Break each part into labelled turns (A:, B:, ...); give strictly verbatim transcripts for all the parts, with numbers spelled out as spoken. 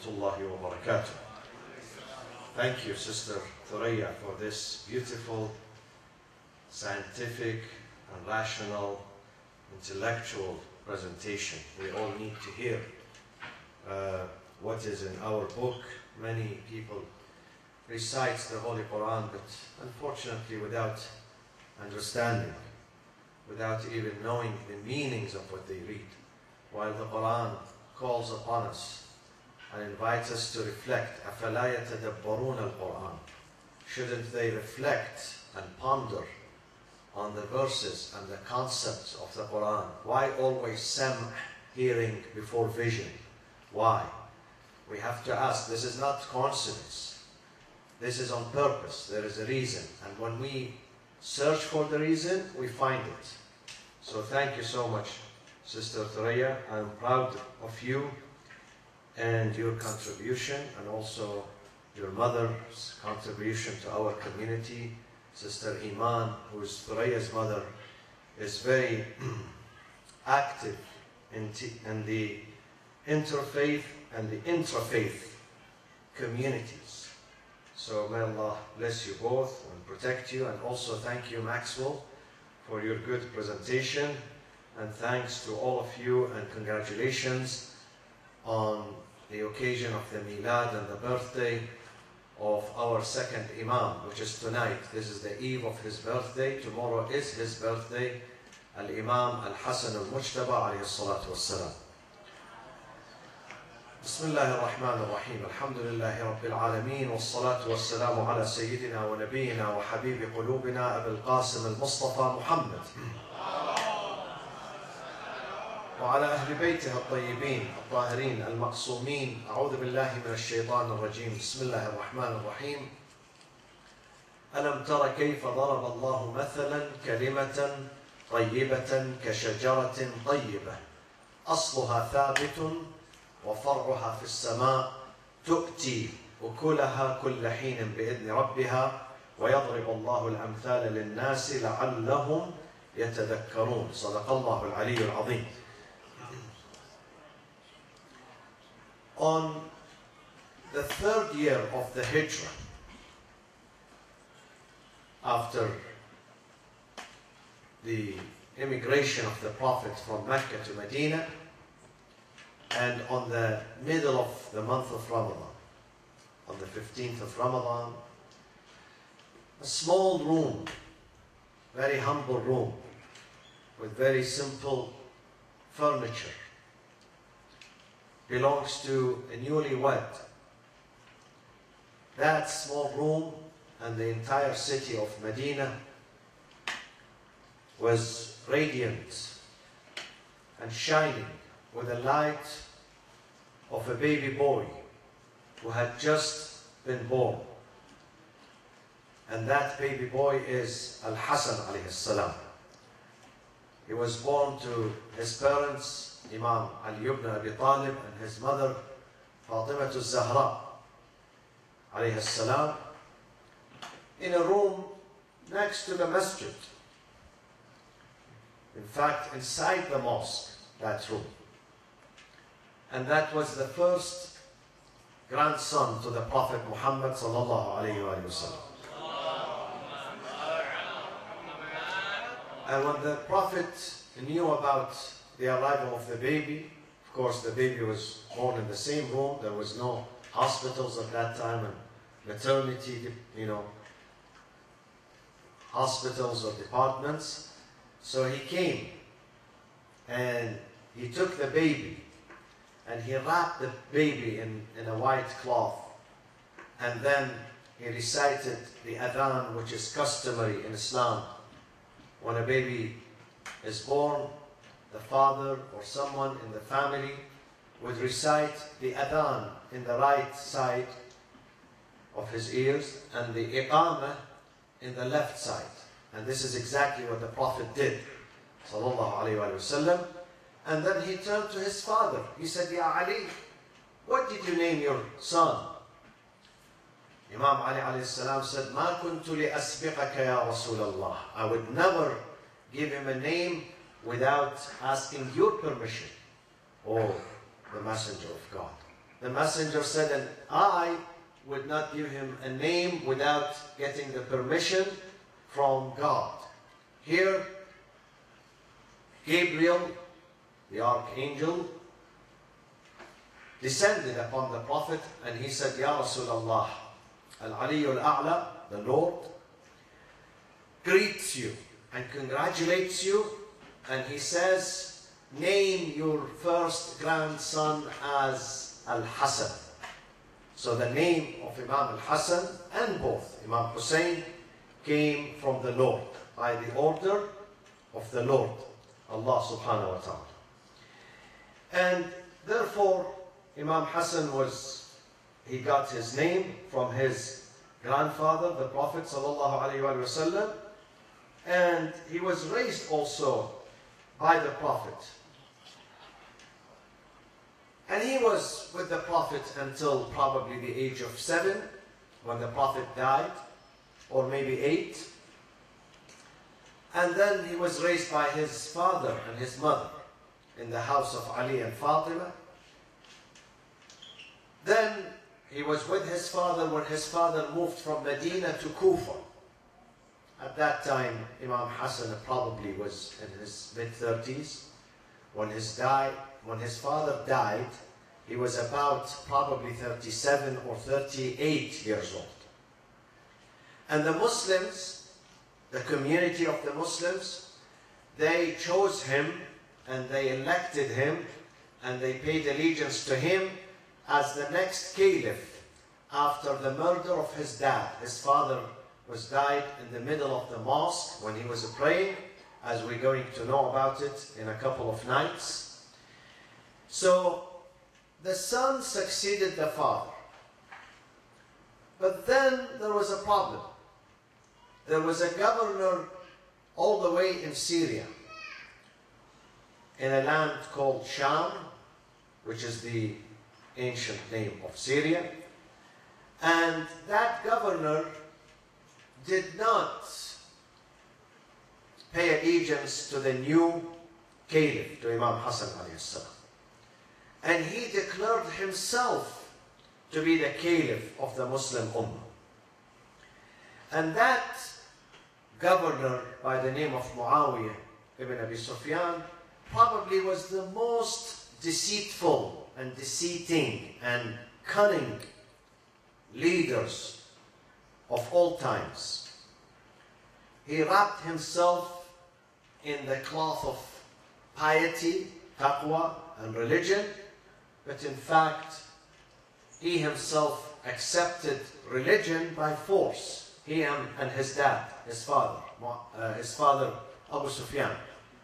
A: rahmatullahi wa barakatuh. Thank you, Sister Thuraya, for this beautiful, scientific, and rational, intellectual presentation. We all need to hear uh, what is in our book. Many people recite the Holy Quran, but unfortunately without understanding, without even knowing the meanings of what they read. While the Quran calls upon us and invites us to reflect, أَفَلَا يَتَدَبَّرُونَ الْقُرْآنَ. Shouldn't they reflect and ponder on the verses and the concepts of the Quran? Why always sam', hearing before vision? Why? We have to ask. This is not coincidence. This is on purpose. There is a reason. And when we search for the reason, we find it. So thank you so much, Sister Thuraya. I'm proud of you and your contribution, and also your mother's contribution to our community. Sister Iman, who is Thuraya's mother, is very active in, in the interfaith and the intrafaith communities. So may Allah bless you both and protect you. And also thank you, Maxwell, for your good presentation. And thanks to all of you, and congratulations on the occasion of the Milad and the birthday of our second Imam, which is tonight. This is the eve of his birthday. Tomorrow is his birthday, Al-Imam Al-Hasan Al-Mujtaba alayhi salatu wassalam. بسم الله الرحمن الرحيم الحمد لله رب العالمين والصلاة والسلام على سيدنا ونبينا وحبيب قلوبنا أبي القاسم المصطفى محمد وعلى أهل بيته الطيبين الطاهرين المقصومين. أعوذ بالله من الشيطان الرجيم. بسم الله الرحمن الرحيم. ألم تر كيف ضرب الله مثلا كلمة طيبة كشجرة طيبة أصلها ثابت وفرعها في السماء تؤتي أكلها كل حين بإذن ربها ويضرب الله الأمثال للناس لعلهم يتذكرون. صدق الله العلي العظيم. On the third year of the Hijrah, after the immigration of the Prophet from Mecca to Medina, and on the middle of the month of Ramadan, on the fifteenth of Ramadan, a small room, very humble room, with very simple furniture, belongs to a newlywed. That small room and the entire city of Medina was radiant and shining with the light of a baby boy who had just been born. And that baby boy is Al-Hasan alayhi salam. He was born to his parents, Imam Ali ibn Abi Talib, and his mother, Fatima al-Zahra alayhi salam, in a room next to the masjid. In fact, inside the mosque, that room. And that was the first grandson to the Prophet Muhammad sallallahu alayhi wa sallam. And when the Prophet knew about the arrival of the baby, of course the baby was born in the same room. There was no hospitals at that time and maternity, you know, hospitals or departments. So he came and he took the baby and he wrapped the baby in, in a white cloth, and then he recited the adhan, which is customary in Islam. When a baby is born, the father or someone in the family would recite the adhan in the right side of his ears and the iqamah in the left side. And this is exactly what the Prophet did, sallallahu alayhi wa sallam. And then he turned to his father. He said, Ya Ali, what did you name your son? Imam Ali alayhi salam said, Ma kuntu li asbiqaka ya Rasulallah. I would never give him a name without asking your permission, O the Messenger of God. the messenger said, and I would not give him a name without getting the permission from God. Here, Gabriel, the archangel, descended upon the Prophet and he said, Ya Rasulullah, Al-Aliyu Al-A'la, the Lord, greets you and congratulates you, and he says, name your first grandson as Al-Hasan. So the name of Imam Al-Hasan and both Imam Hussein came from the Lord, by the order of the Lord, Allah subhanahu wa ta'ala. And therefore, Imam Hassan was, he got his name from his grandfather, the Prophet sallallahu alaihi wasallam, and he was raised also by the Prophet. And he was with the Prophet until probably the age of seven, when the Prophet died, or maybe eight. And then he was raised by his father and his mother in the house of Ali and Fatima. Then he was with his father when his father moved from Medina to Kufa. At that time, Imam Hassan probably was in his mid thirties. When his died, when his father died, he was about probably thirty-seven or thirty-eight years old. And the Muslims, the community of the Muslims, they chose him and they elected him and they paid allegiance to him as the next caliph after the murder of his dad. His father was died in the middle of the mosque when he was praying, as we're going to know about it in a couple of nights. So the son succeeded the father. But then there was a problem. There was a governor all the way in Syria, in a land called Sham, which is the ancient name of Syria. And that governor did not pay allegiance to the new caliph, to Imam Hassan alayhi salam. And he declared himself to be the caliph of the Muslim Ummah. And that governor by the name of Muawiyah ibn Abi Sufyan probably was the most deceitful and deceiving and cunning leaders of all times. He wrapped himself in the cloth of piety, taqwa, and religion, but in fact, he himself accepted religion by force. He and, and his dad, his father, uh, his father Abu Sufyan.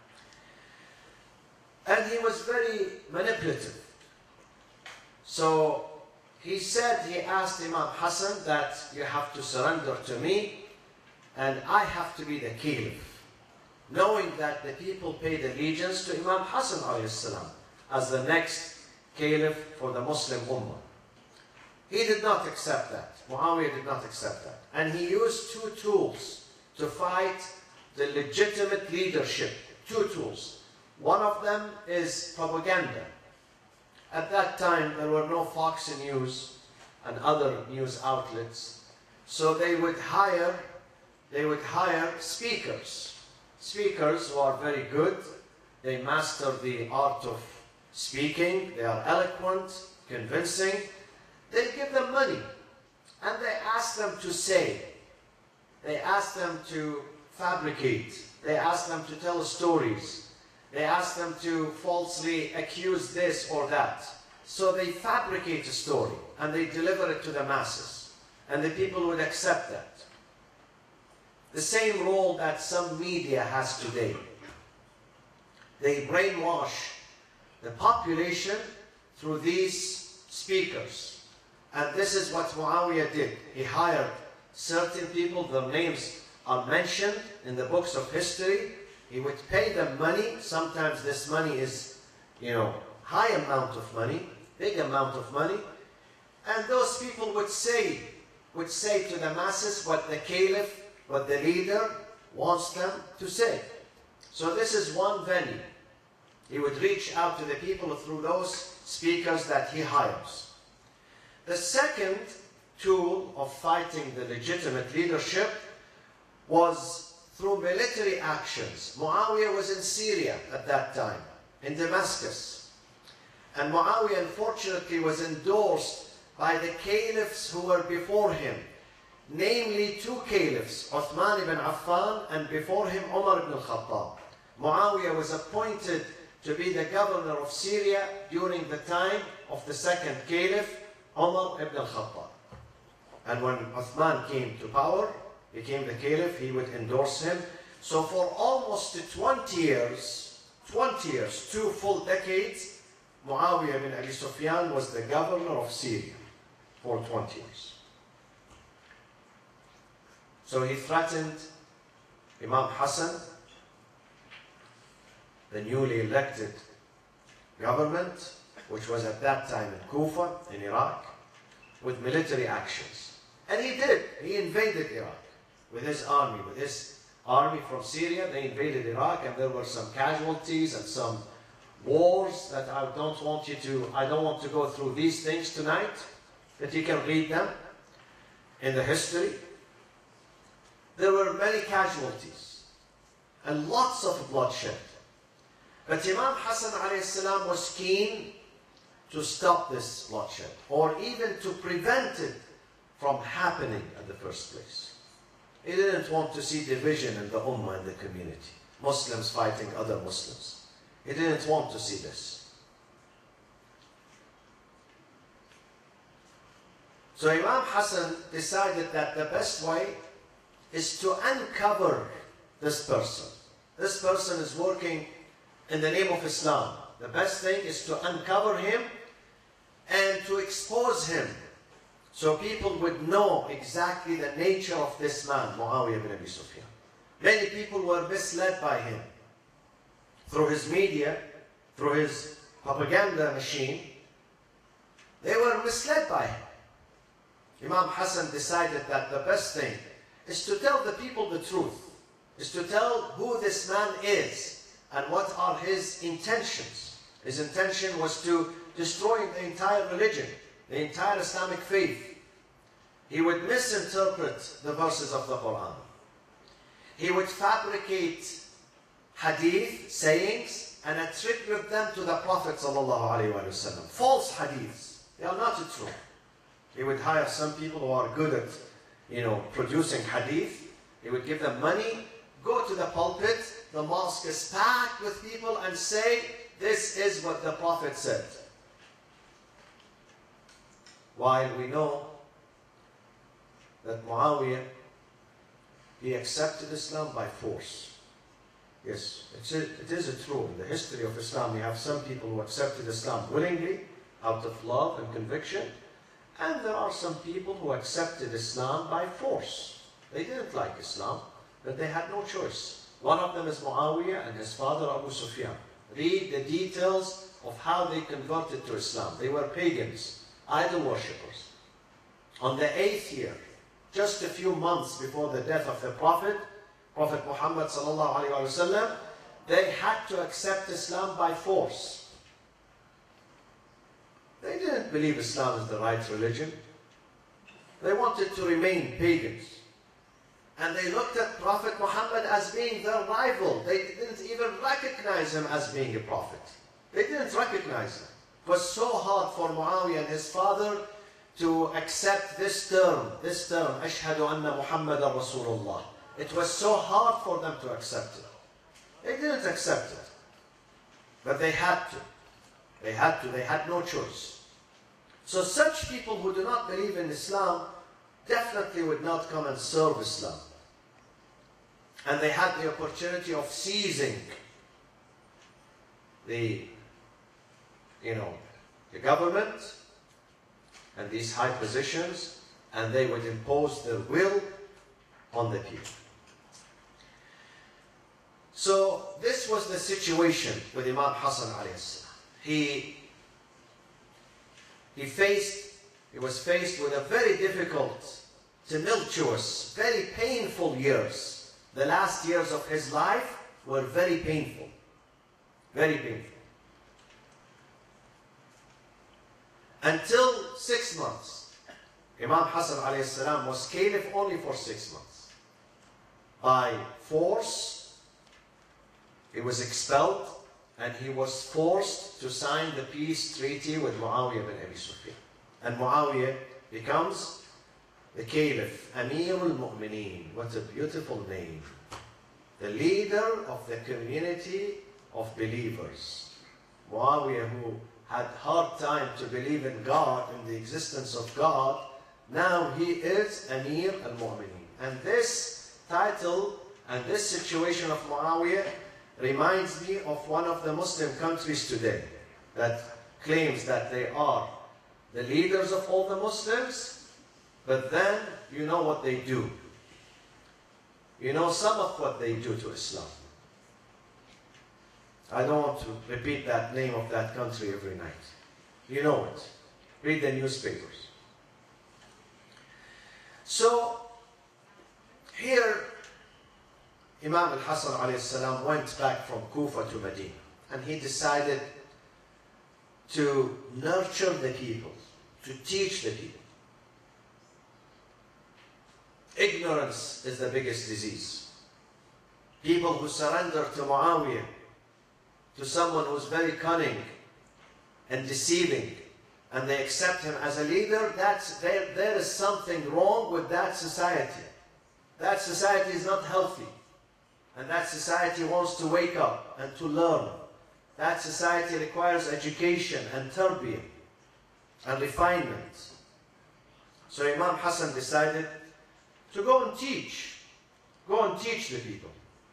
A: And he was very manipulative. So he said, he asked Imam Hassan that you have to surrender to me and I have to be the caliph, knowing that the people paid allegiance to Imam Hassan alayhi salam as the next caliph for the Muslim Ummah. He did not accept that. Muawiyah did not accept that. And he used two tools to fight the legitimate leadership. Two tools. One of them is propaganda. At that time, there were no Fox News and other news outlets. So they would hire, they would hire speakers. Speakers who are very good. They master the art of speaking. They are eloquent, convincing. They give them money and they ask them to say. They ask them to fabricate. They ask them to tell stories. They ask them to falsely accuse this or that. So they fabricate a story and they deliver it to the masses. And the people would accept that. The same role that some media has today. They brainwash the population through these speakers. And this is what Muawiyah did. He hired certain people, their names are mentioned in the books of history. He would pay them money. Sometimes this money is, you know, high amount of money, big amount of money. And those people would say, would say to the masses what the caliph, what the leader wants them to say. So this is one venue. He would reach out to the people through those speakers that he hires. The second tool of fighting the legitimate leadership was through military actions. Muawiyah was in Syria at that time, in Damascus. And Muawiyah, unfortunately, was endorsed by the caliphs who were before him, namely two caliphs, Uthman ibn Affan and before him Umar ibn al-Khattab. Muawiyah was appointed to be the governor of Syria during the time of the second caliph, Umar ibn al-Khattab. And when Uthman came to power, became the caliph, he would endorse him. So for almost twenty years, twenty years, two full decades, Muawiyah ibn Abi Sufyan was the governor of Syria for twenty years. So he threatened Imam Hassan, the newly elected government, which was at that time in Kufa, in Iraq, with military actions. And he did. He invaded Iraq with his army, with his army from Syria. They invaded Iraq, and there were some casualties and some wars that I don't want you to, I don't want to go through these things tonight, but you can read them in the history. There were many casualties and lots of bloodshed. But Imam Hassan alayhi salam was keen to stop this bloodshed, or even to prevent it from happening in the first place. He didn't want to see division in the ummah, in the community. Muslims fighting other Muslims. He didn't want to see this. So Imam Hassan decided that the best way is to uncover this person. This person is working in the name of Islam. The best thing is to uncover him and to expose him, so people would know exactly the nature of this man, Muawiyah ibn Abi Sufyan. Many people were misled by him through his media, through his propaganda machine. They were misled by him. Imam Hassan decided that the best thing is to tell the people the truth, is to tell who this man is and what are his intentions. His intention was to destroy the entire religion, the entire Islamic faith. He would misinterpret the verses of the Quran. He would fabricate hadith, sayings, and attribute them to the Prophet ﷺ. False hadiths. They are not true. He would hire some people who are good at, you know, producing hadith. He would give them money, go to the pulpit, the mosque is packed with people, and say, this is what the Prophet said. While we know that Muawiyah, he accepted Islam by force. Yes, it's a, it is true. In the history of Islam, you have some people who accepted Islam willingly, out of love and conviction, and there are some people who accepted Islam by force. They didn't like Islam, but they had no choice. One of them is Muawiyah and his father Abu Sufyan. Read the details of how they converted to Islam. They were pagans, idol worshippers. On the eighth year, just a few months before the death of the Prophet, Prophet Muhammad sallallahu alaihi wasallam, they had to accept Islam by force. They didn't believe Islam is the right religion. They wanted to remain pagans. And they looked at Prophet Muhammad as being their rival. They didn't even recognize him as being a prophet. They didn't recognize him. It was so hard for Muawiyah and his father to accept this term, this term, Ashhadu anna Muhammadan Rasulullah. It was so hard for them to accept it. They didn't accept it. But they had to. They had to. They had no choice. So such people who do not believe in Islam definitely would not come and serve Islam. And they had the opportunity of seizing the, you know, the government and these high positions, and they would impose their will on the people. So this was the situation with Imam Hassan alayhi salam. He, he faced, he was faced with a very difficult, tumultuous, very painful years. The last years of his life were very painful, very painful. until six months. Imam Hassan alayhi salam was caliph only for six months. By force, he was expelled and he was forced to sign the peace treaty with Muawiyah bin Abi Sufyan. And Muawiyah becomes the caliph, Amir al-Mu'mineen. What a beautiful name. The leader of the community of believers. Muawiyah, who had hard time to believe in God, in the existence of God, now he is Amir al-Mu'mineen. And this title and this situation of Muawiyah reminds me of one of the Muslim countries today that claims that they are the leaders of all the Muslims, but then you know what they do. You know some of what they do to Islam. I don't want to repeat that name of that country every night. You know it. Read the newspapers. So, here, Imam al-Hassan alayhi salam went back from Kufa to Medina, and he decided to nurture the people, to teach the people. Ignorance is the biggest disease. People who surrender to Muawiyah, to someone who's very cunning and deceiving, and they accept him as a leader, that's, there, there is something wrong with that society. That society is not healthy. And that society wants to wake up and to learn. That society requires education and tarbiyah and refinement. So Imam Hassan decided to go and teach. Go and teach the people.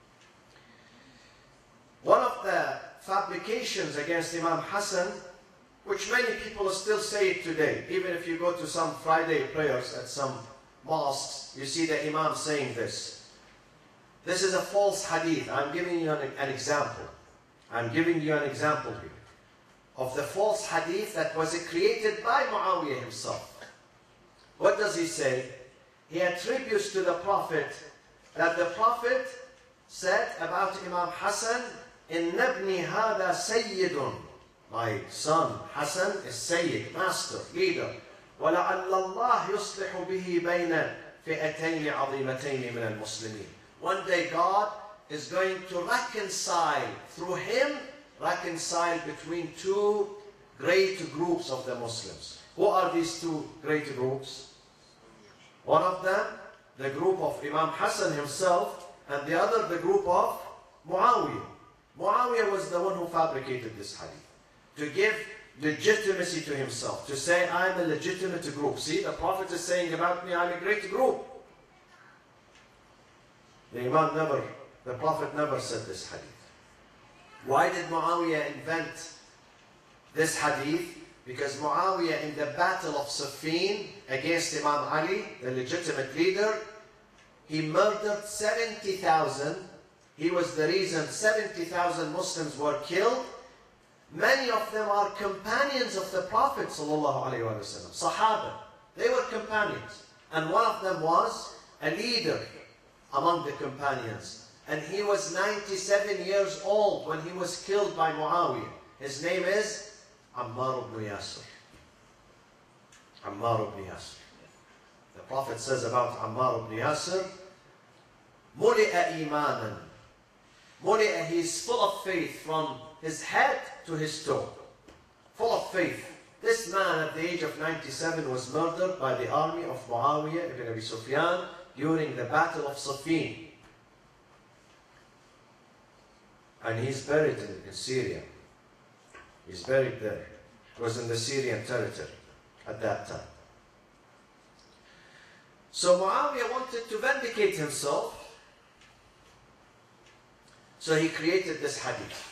A: One of the fabrications against Imam Hassan, which many people still say it today, even if you go to some Friday prayers at some mosques, you see the Imam saying this. This is a false hadith. I'm giving you an, an example. I'm giving you an example here of the false hadith that was created by Muawiyah himself. What does he say? He attributes to the Prophet that the Prophet said about Imam Hassan, Inna ibni hada sayyidun. My son Hassan is Sayyid, master, leader. وَلَعَلَّ اللَّهِ يُصْلِحُ بِهِ بَيْنَ فِئَتَيْنِ عَظِيمَتَيْنِ مِنَ الْمُسْلِمِينَ. One day God is going to reconcile, through him, reconcile between two great groups of the Muslims. Who are these two great groups? One of them, the group of Imam Hassan himself, and the other, the group of Muawiyah. Muawiyah was the one who fabricated this hadith, to give legitimacy to himself, to say, I'm a legitimate group. See, the Prophet is saying about me, I'm a great group. The Imam never, the Prophet never said this hadith. Why did Muawiyah invent this hadith? Because Muawiyah, in the battle of Siffin against Imam Ali, the legitimate leader, he murdered seventy thousand. He was the reason seventy thousand Muslims were killed. Many of them are companions of the Prophet sallallahu alaihi wasallam, Sahaba. They were companions. And one of them was a leader among the companions. And he was ninety-seven years old when he was killed by Muawiyah. His name is Ammar ibn Yasir. Ammar ibn Yasir. The Prophet says about Ammar ibn Yasir, Muli'a imanan. Muli'a, he is full of faith from his head to his toe. Full of faith. This man at the age of ninety-seven was murdered by the army of Muawiyah ibn Abi Sufyan during the battle of Siffin. And he's buried in, in Syria. He's buried there. It was in the Syrian territory at that time. So Muawiyah wanted to vindicate himself. So he created this hadith.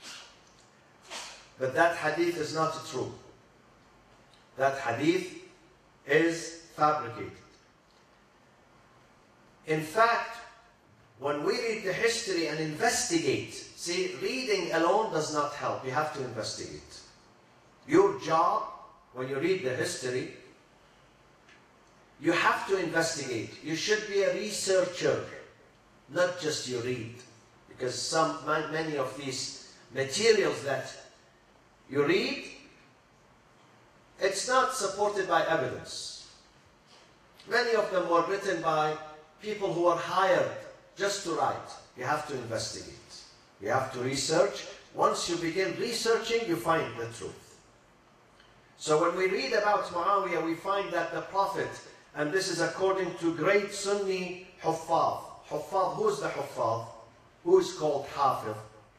A: But that hadith is not true. That hadith is fabricated. In fact, when we read the history and investigate, see, reading alone does not help. You have to investigate. Your job, when you read the history, you have to investigate. You should be a researcher, not just you read. Because some, many of these materials that you read, it's not supported by evidence. Many of them were written by people who are hired just to write. You have to investigate. You have to research. Once you begin researching, you find the truth. So when we read about Muawiyah, we find that the Prophet, and this is according to great Sunni Huffaz. Huffaz, who's the Huffaz? Who's called Hafiz?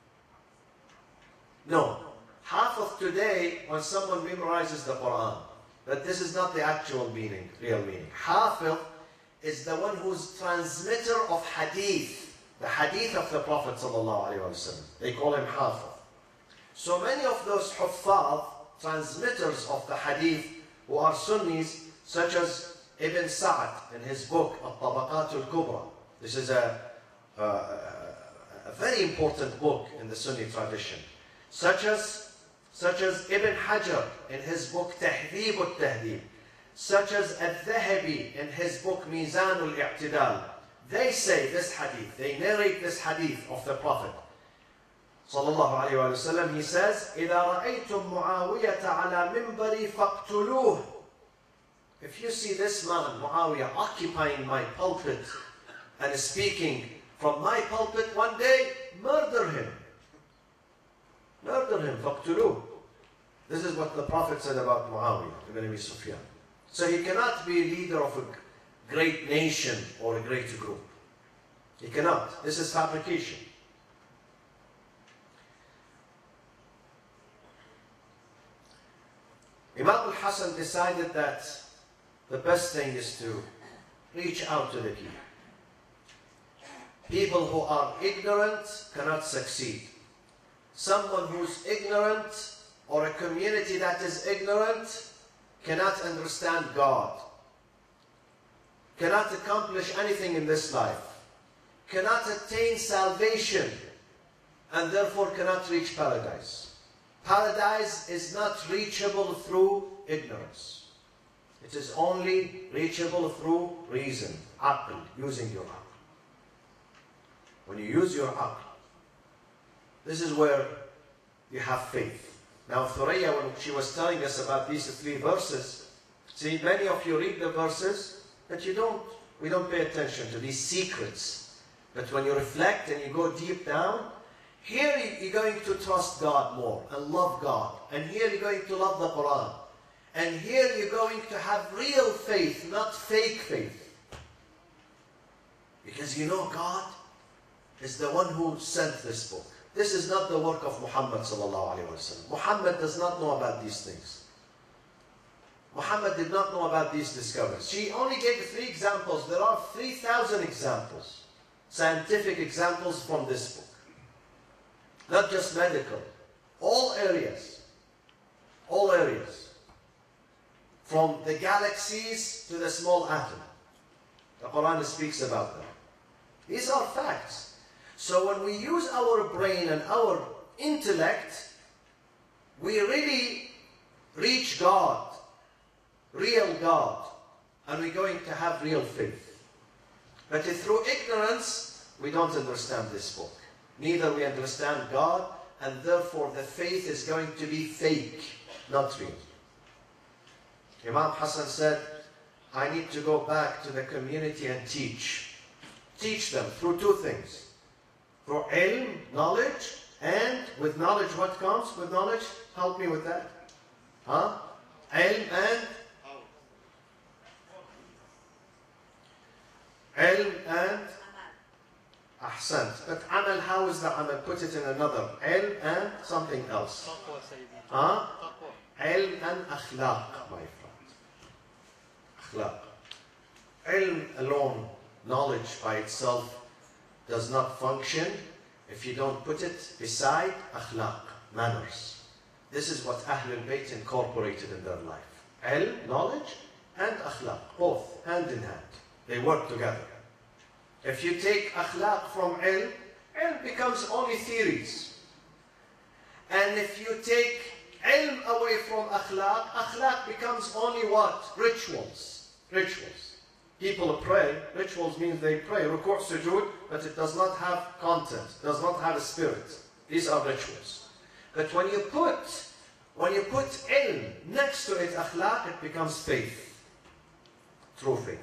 A: No. Hafiz today, when someone memorizes the Quran, but this is not the actual meaning, real meaning. Hafiz is the one who's transmitter of hadith, the hadith of the Prophet ﷺ. They call him Hafiz. So many of those Huffaz, transmitters of the hadith, who are Sunnis, such as Ibn Sa'd in his book, Al-Tabaqat al-Kubra. This is a, a, a very important book in the Sunni tradition. Such as, such as Ibn Hajar in his book, Tahdhib al-Tahdhib. Such as Al-Dhahabi in his book, Mizan al-I'tidal. They say this hadith, they narrate this hadith of the Prophet. Sallallahu alayhi wa sallam, he says, إِذَا رَأَيْتُمْ مُعَاوِيَةَ عَلَى مِنْبَرِي فَاقْتُلُوهُ. If you see this man, Muawiyah, occupying my pulpit and speaking from my pulpit one day, murder him. Murder him, فَاقْتُلُوهُ. This is what the Prophet said about Muawiyah ibn Abi Sufyan. So he cannot be a leader of a great nation or a great group. He cannot. This is fabrication. Imam al-Hasan decided that the best thing is to reach out to the people. People who are ignorant cannot succeed. Someone who's ignorant or a community that is ignorant cannot understand God, cannot accomplish anything in this life, cannot attain salvation, and therefore cannot reach paradise. Paradise is not reachable through ignorance. It is only reachable through reason, aql, using your aql. When you use your aql, this is where you have faith. Now, Thuraya, when she was telling us about these three verses, see, many of you read the verses, but you don't, we don't pay attention to these secrets. But when you reflect and you go deep down, here you're going to trust God more and love God. And here you're going to love the Quran. And here you're going to have real faith, not fake faith. Because you know God is the one who sent this book. This is not the work of Muhammad sallallahu alaihi wasallam. Muhammad does not know about these things. Muhammad did not know about these discoveries. She only gave three examples. There are three thousand examples, scientific examples from this book. Not just medical, all areas, all areas. From the galaxies to the small atom. The Quran speaks about them. These are facts. So when we use our brain and our intellect, we really reach God, real God, and we're going to have real faith. But through ignorance, we don't understand this book. Neither we understand God, and therefore the faith is going to be fake, not real. Imam Hassan said, I need to go back to the community and teach. Teach them through two things. Through ilm, knowledge, and with knowledge what comes? With knowledge, help me with that. Huh? Ilm and? Ilm and? Ahsant. But amal, how is the amal? Put it in another. Ilm and something else. Huh? Ilm and akhlaq, my friend. Akhlaq. Ilm alone, knowledge by itself, does not function if you don't put it beside akhlaq, manners. This is what Ahlul Bayt incorporated in their life. Ilm, knowledge, and akhlaq, both hand in hand. They work together. If you take akhlaq from ilm, ilm becomes only theories. And if you take ilm away from akhlaq, akhlaq becomes only what? Rituals. Rituals. People pray. Rituals means they pray. Ruku', sujood, but it does not have content, does not have a spirit. These are rituals. But when you put When you put ilm next to it, akhlaq, it becomes faith. True faith.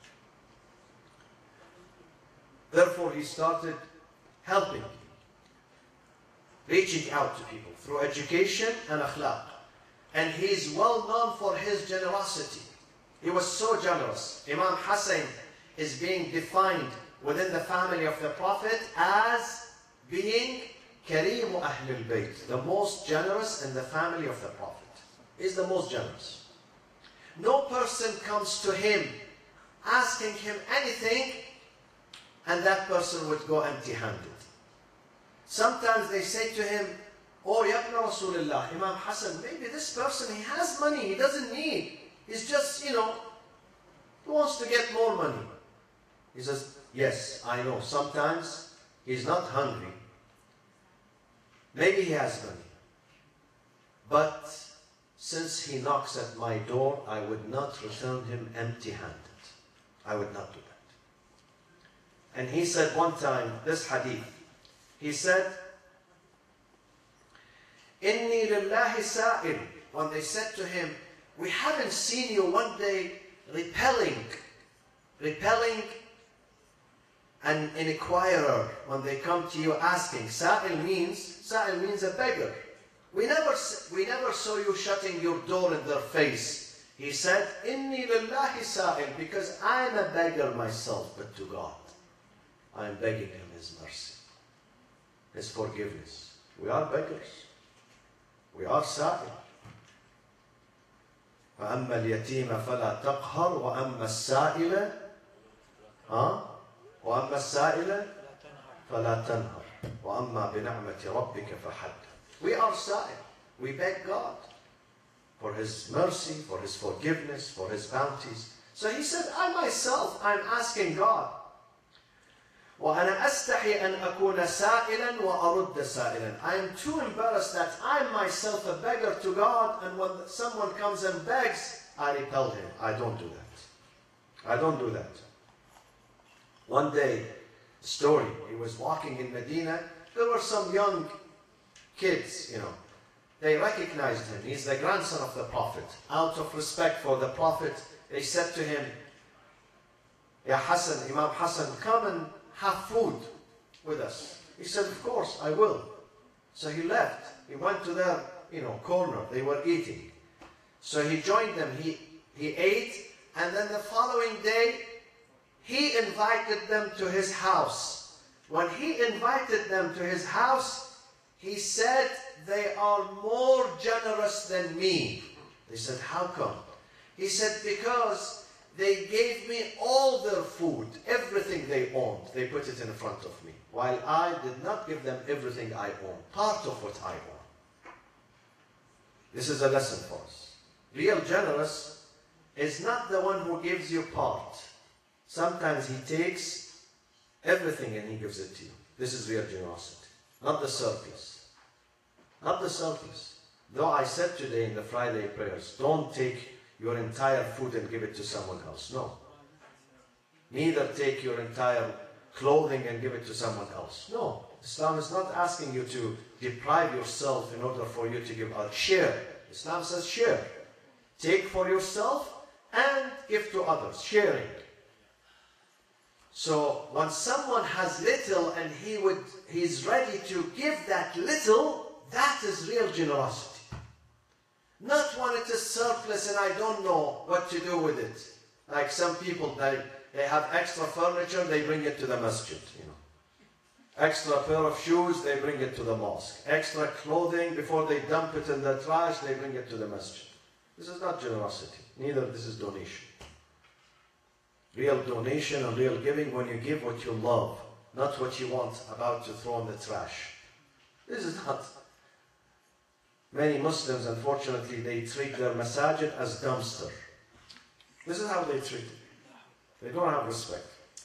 A: Therefore, he started helping, reaching out to people through education and akhlaq. And he is well known for his generosity. He was so generous. Imam Hassan is being defined within the family of the Prophet as being Kareem Ahlul Bayt, the most generous in the family of the Prophet. He's the most generous. No person comes to him asking him anything and that person would go empty-handed. Sometimes they say to him, "Oh, Yabna Rasulullah, Imam Hassan, maybe this person, he has money, he doesn't need. He's just, you know, he wants to get more money." He says, "Yes, I know. Sometimes he's not hungry. Maybe he has money. But since he knocks at my door, I would not return him empty-handed. I would not do that." And he said one time, this hadith, he said, "Inni lillahi sa'il." When they said to him, "We haven't seen you one day repelling, repelling an inquirer when they come to you asking." Sa'il means, Sa'il means a beggar. We never, we never saw you shutting your door in their face. He said, "Inni lillahi sa'il," because I'm a beggar myself, but to God, I'm begging him his mercy, his forgiveness. We are beggars. We are sa'il. فَأَمَّا الْيَتِيمَ فَلَا تَقْهَرْ وَأَمَّا السَّائِلَ ها وَأَمَّا السَّائِلَ فَلَا تَنْهَرْ وَأَمَّا بِنَعْمَةِ رَبِّكَ فَحَدِّثْ. We are sa'il. We beg God for his mercy, for his forgiveness, for his bounties. So he said, I myself, I'm asking God. وَأَنَا أَسْتَحِي أَنْ أَكُونَ سَائِلًا وَأَرُدَّ سَائِلًا. I am too embarrassed that I'm myself a beggar to God, and when someone comes and begs, I repel him. I don't do that. I don't do that. One day, story, he was walking in Medina. There were some young kids, you know. They recognized him. He's the grandson of the Prophet. Out of respect for the Prophet, they said to him, "Ya Hassan, Imam Hassan, come and have food with us." He said, "Of course, I will." So he left. He went to their, you know, corner. They were eating. So he joined them. He, he ate. And then the following day, he invited them to his house. When he invited them to his house, he said, "They are more generous than me." They said, "How come?" He said, "Because they gave me all their food, everything they owned. They put it in front of me, while I did not give them everything I own, part of what I own." This is a lesson for us. Real generous is not the one who gives you part. Sometimes he takes everything and he gives it to you. This is real generosity, not the surplus. Not the surplus. Though I said today in the Friday prayers, don't take your entire food and give it to someone else. No. Neither take your entire clothing and give it to someone else. No. Islam is not asking you to deprive yourself in order for you to give out. Share. Islam says share. Take for yourself and give to others. Sharing. So when someone has little and he would, he's ready to give that little, that is real generosity. Not when it is surplus and I don't know what to do with it. Like some people, they, they have extra furniture, they bring it to the masjid, you know. Extra pair of shoes, they bring it to the mosque. Extra clothing, before they dump it in the trash, they bring it to the masjid. This is not generosity. Neither this is donation. Real donation and real giving when you give what you love, not what you want about to throw in the trash. This is not. Many Muslims, unfortunately, they treat their masajid as dumpster. This is how they treat it. They don't have respect.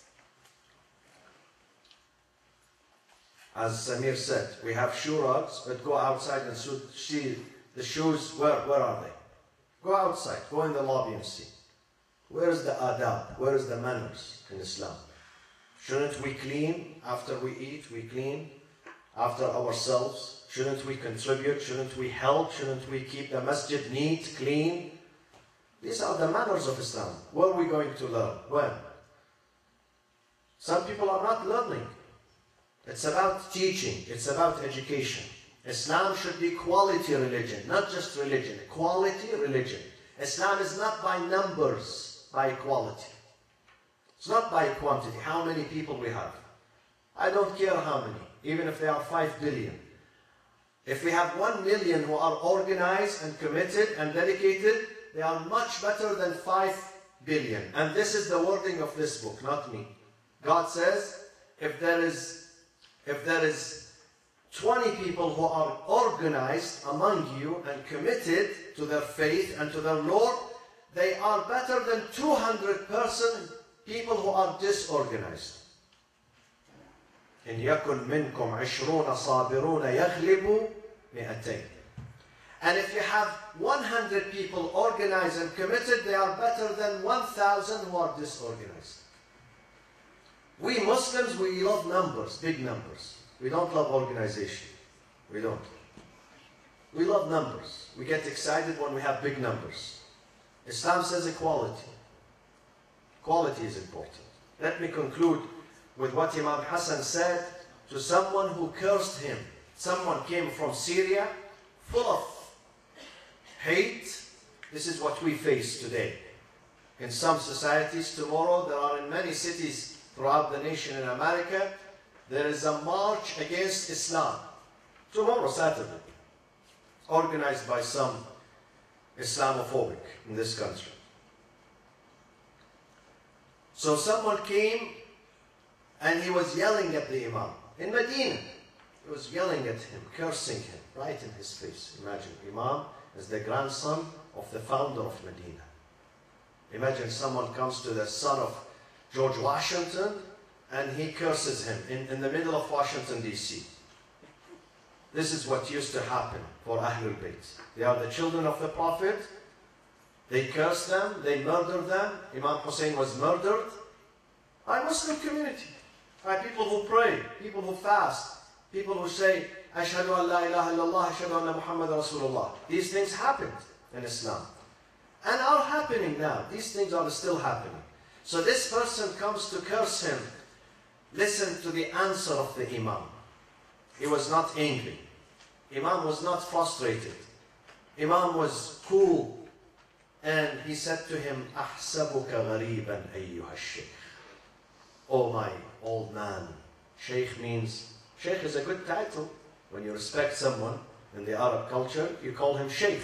A: As Samir said, we have shoe rugs, but go outside and see the shoes. Where, where are they? Go outside. Go in the lobby and see. Where is the adab? Where is the manners in Islam? Shouldn't we clean after we eat? We clean after ourselves. Shouldn't we contribute? Shouldn't we help? Shouldn't we keep the masjid neat, clean? These are the manners of Islam. Where are we going to learn? When? Some people are not learning. It's about teaching. It's about education. Islam should be quality religion, not just religion. Quality religion. Islam is not by numbers, by quality. It's not by quantity, how many people we have. I don't care how many, even if they are five billion. If we have one million who are organized and committed and dedicated, they are much better than five billion. And this is the wording of this book, not me. God says, if there is, if there is twenty people who are organized among you and committed to their faith and to their Lord, they are better than two hundred person people who are disorganized. إن يكن منكم عشرون صابرون يغلبوا مئتين. And if you have one hundred people organized and committed, they are better than one thousand who are disorganized. We Muslims, we love numbers, big numbers. We don't love organization. We don't. We love numbers. We get excited when we have big numbers. Islam says equality. Quality is important. Let me conclude with what Imam Hassan said to someone who cursed him. Someone came from Syria, full of hate. This is what we face today. In some societies, tomorrow, there are in many cities throughout the nation in America, there is a march against Islam. Tomorrow, Saturday, organized by some Islamophobic in this country. So someone came and he was yelling at the Imam in Medina. He was yelling at him, cursing him right in his face. Imagine, Imam is the grandson of the founder of Medina. Imagine someone comes to the son of George Washington and he curses him in, in the middle of Washington, D C This is what used to happen for Ahlul Bayt. They are the children of the Prophet. They curse them, they murder them. Imam Hussein was murdered by Muslim community, by people who pray, people who fast, people who say, Ashhadu an la ilaha illallah, Ashhadu anna Muhammad Rasulullah. These things happened in Islam and are happening now. These things are still happening. So this person comes to curse him. Listen to the answer of the Imam. He was not angry. Imam was not frustrated. Imam was cool. And he said to him, أحسبك غريبا أيها الشيخ. Oh my old man. Sheikh means, Sheikh is a good title. When you respect someone in the Arab culture, you call him Sheikh.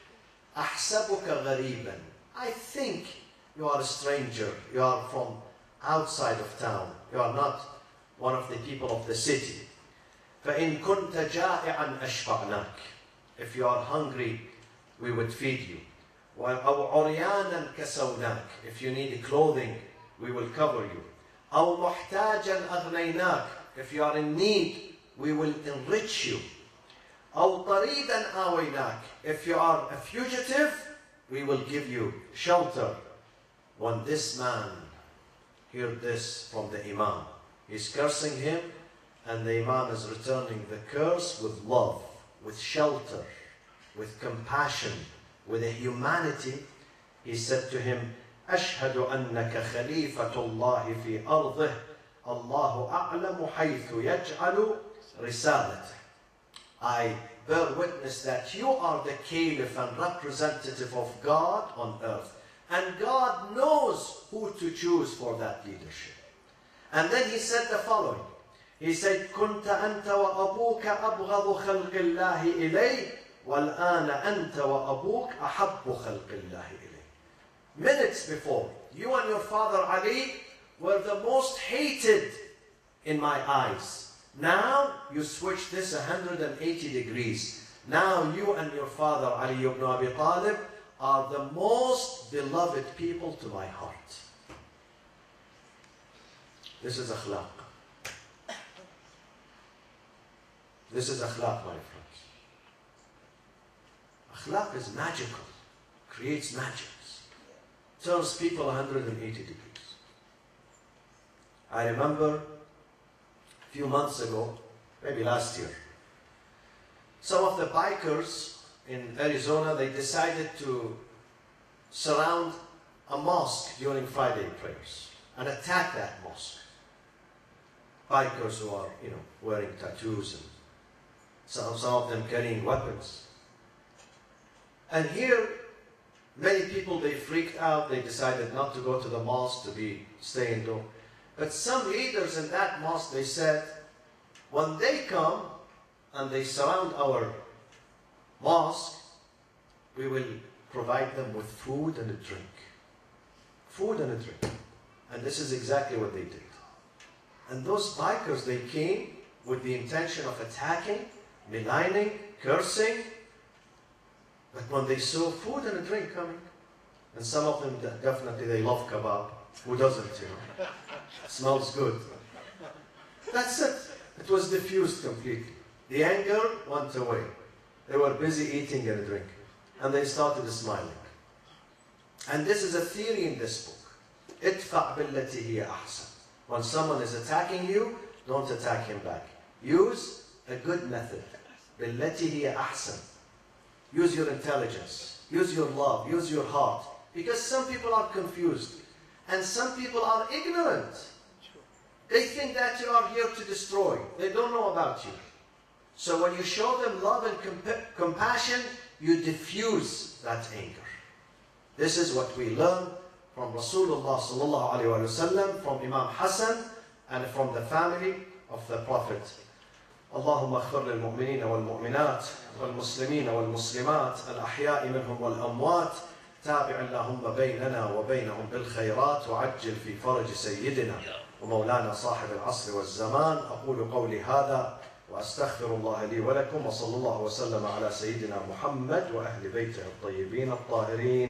A: أحسبك غريبا. I think you are a stranger. You are from outside of town. You are not one of the people of the city. فإن كنت جائعا أشبعناك. If you are hungry, we would feed you. أو عريانا كسوناك. If you need clothing, we will cover you. أو محتاجا أغنيناك. If you are in need, we will enrich you. أو طريدا آويناك. If you are a fugitive, we will give you shelter. When this man heard this from the Imam, he's cursing him, and the Imam is returning the curse with love, with shelter, with compassion, with a humanity. He said to him, أشهد أنك خليفة الله في أرضه الله أعلم حيث يجعل رسالته. I bear witness that you are the caliph and representative of God on earth. And God knows who to choose for that leadership. And then he said the following. He said, كنت أنت وأبوك أبغض خلق الله إلي والآن أنت وأبوك أحب خلق الله إلي. Minutes before, you and your father Ali were the most hated in my eyes. Now you switch this one hundred eighty degrees. Now you and your father Ali ibn Abi Talib are the most beloved people to my heart. This is akhlaq. This is akhlaq, my friends. Akhlaq is magical, creates magics, turns people one hundred eighty degrees. I remember a few months ago, maybe last year, some of the bikers in Arizona, they decided to surround a mosque during Friday prayers and attack that mosque. Bikers who are, you know, wearing tattoos and some, some of them carrying weapons. And here, many people, they freaked out. They decided not to go to the mosque, to be stay indoors. But some leaders in that mosque, they said, when they come and they surround our mosque, we will provide them with food and a drink. Food and a drink. And this is exactly what they did. And those bikers, they came with the intention of attacking, maligning, cursing. But when they saw food and a drink coming, and some of them definitely, they love kebab. Who doesn't, you know? It smells good. That's it. It was diffused completely. The anger went away. They were busy eating and drinking. And they started smiling. And this is a theory in this book. Idfa' billati hiya ahsan. When someone is attacking you, don't attack him back. Use a good method. Billati hiya ahsan. Use your intelligence. Use your love. Use your heart. Because some people are confused. And some people are ignorant. They think that you are here to destroy. They don't know about you. So when you show them love and comp compassion, you diffuse that anger. This is what we learn from Rasulullah sallallahu alaihi wasallam, from Imam Hassan, and from the family of the Prophet. اللهم اغفر للمؤمنين والمؤمنات والمسلمين والمسلمات الأحياء منهم والأموات تابع اللهم بيننا وبينهم بالخيرات وعجل في فرج سيدنا ومولانا صاحب العصر والزمان. أقول قولي هذا وأستغفر الله لي ولكم، وصلى الله وسلم على سيدنا محمد وأهل بيته الطيبين الطاهرين.